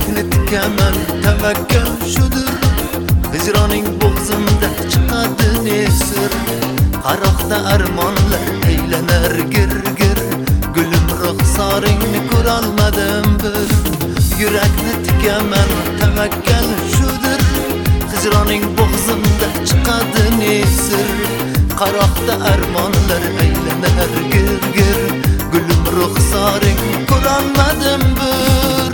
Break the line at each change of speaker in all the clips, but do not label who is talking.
Yürekni tikaman tavakkal shudur. Hicroning bo'g'zimda chiqadi nesir. Qaroqda armonlar aylanar gir-gir. Gulim ruxsoringni ko'rolmadim bir. Yürekni tikaman tavakkal shudur. Hicroning bo'g'zimda chiqadi nesir. Qaroqda armonlar aylanar gir-gir. Gulim ruxsoringni ko'rolmadim bir.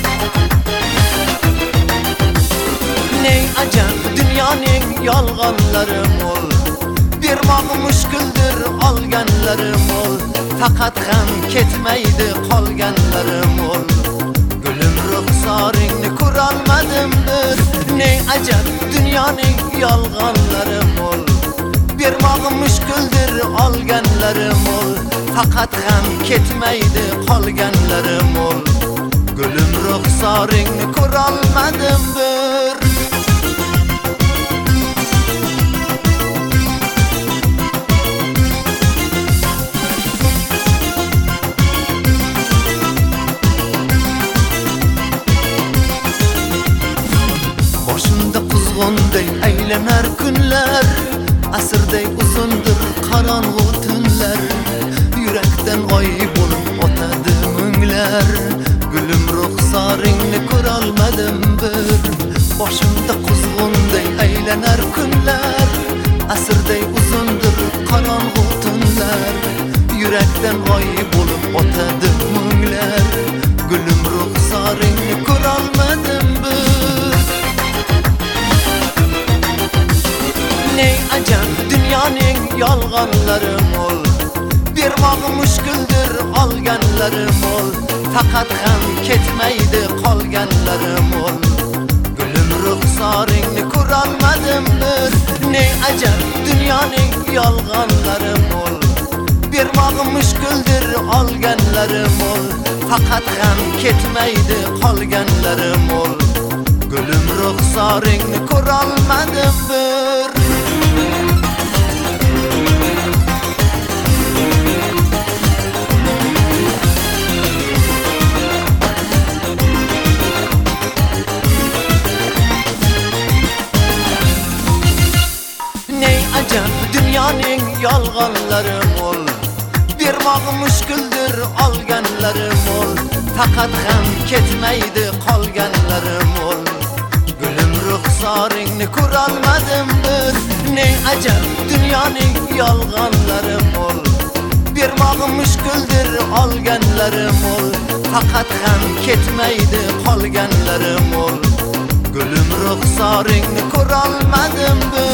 Ney acab dünyanın yolg'onlarim ol. Bermog'i mushkuldir olganlarim ol. Faqat ham ketmaydi qolganlarim ol. Gulim ruxsoringni ko'rolmadim bir. Ney acab dünyanın yolg'onlarim ol. Bermog'i mushkuldir olganlarim ol. Faqat ham ketmaydi qolganlarim ol. Gulim ruxsoringni ko'rolmadim bir. Boshimda quzg'unday aylanar kunlar, asrday uzundir qorong'u tunlar. Yurakdan oy bo'lib o'tadi munglar. Gulim ruxsoringni ko'rolmadim bir. Boshimda quzg'unday aylanar kunlar, asrday uzundir qorong'u tunlar. Yurakdan oy bo'lib o'tadi munglar. Gulim ruxsoringni ko'rolmadim bir. Ney acab dünyanın yolg'onlarim ol. Bermog'i mushkuldir olganlarim ol. Faqat ham ketmaydi qolganlarim ol. Gulim ruxsoringni ko'rolmadim bir. Ney acab dünyanın yolg'onlarim ol. Bermog'i mushkuldir olganlarim ol. Faqat ham ketmaydi qolganlarim ol. Gulim ruxsoringni ko'rolmadim bir. Ney acab dünyanın yolg'onlarim ol. Bermog'i mushkuldir olganlarim ol. Faqat ham ketmaydi qolganlarim ol. Gulim ruxsoringni ko'rolmadim bir. Ney acab dünyanın yolg'onlarim ol. Bermog'i mushkuldir olganlarim ol. Faqat ham ketmaydi qolganlarim ol. Gulim ruxsoringni ko'rolmadim bir.